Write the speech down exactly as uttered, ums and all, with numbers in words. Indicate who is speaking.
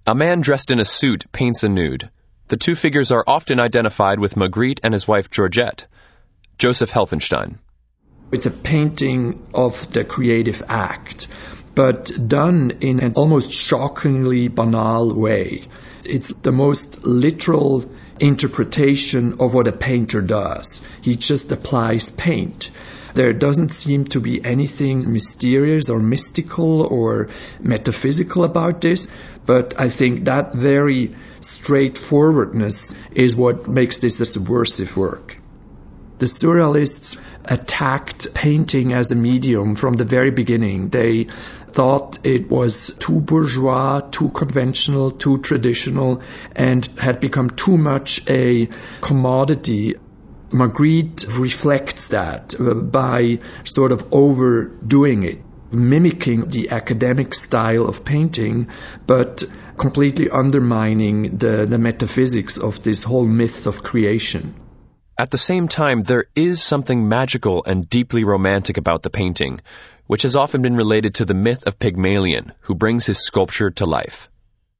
Speaker 1: A man dressed in a suit paints a nude. The two figures are often identified with Magritte and his wife Georgette. Joseph Helfenstein.
Speaker 2: It's a painting of the creative act, but done in an almost shockingly banal way. It's the most literal interpretation of what a painter does. He just applies paint. There doesn't seem to be anything mysterious or mystical or metaphysical about this, but I think that very straightforwardness is what makes this a subversive work. The Surrealists attacked painting as a medium from the very beginning. They thought it was too bourgeois, too conventional, too traditional, and had become too much a commodity. Magritte reflects that by sort of overdoing it, mimicking the academic style of painting, but completely undermining the, the metaphysics of this whole myth of creation.
Speaker 1: At the same time, there is something magical and deeply romantic about the painting, which has often been related to the myth of Pygmalion, who brings his sculpture to life.